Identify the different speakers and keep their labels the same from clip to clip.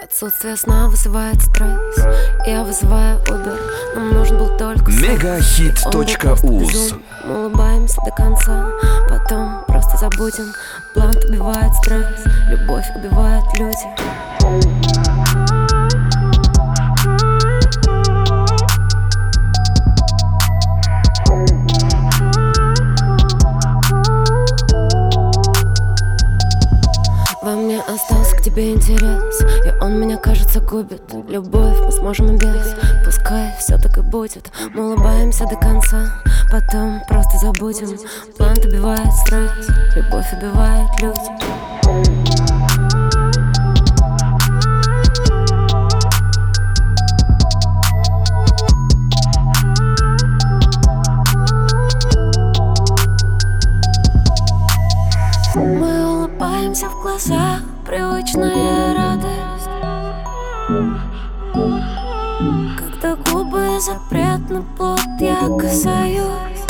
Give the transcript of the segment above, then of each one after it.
Speaker 1: Отсутствие сна вызывает стресс. Я вызываю Uber. Нам нужен был только секс.
Speaker 2: Megahit.uz.
Speaker 1: Мы улыбаемся до конца, потом просто забудем. Блант убивает стресс, любовь убивает люди. Во мне остался к тебе интерес, и он меня, кажется, губит. Любовь мы сможем и без, пускай все так и будет. Мы улыбаемся до конца, потом просто забудем. Блант убивает стресс, любовь убивает люди. Мы улыбаемся в глаза, привычная радость. Когда губы запретный плод, я касаюсь.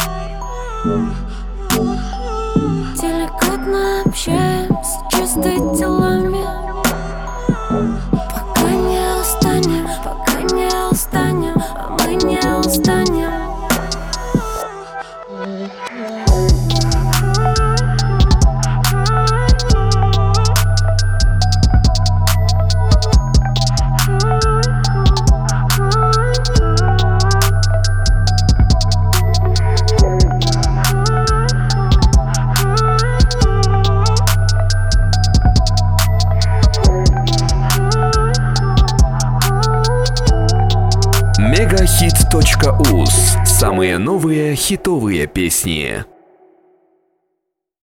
Speaker 1: Деликатно общаемся чистыми делами. Пока не устанем, а мы не устанем.
Speaker 2: Megahit.uz. Самые новые хитовые песни.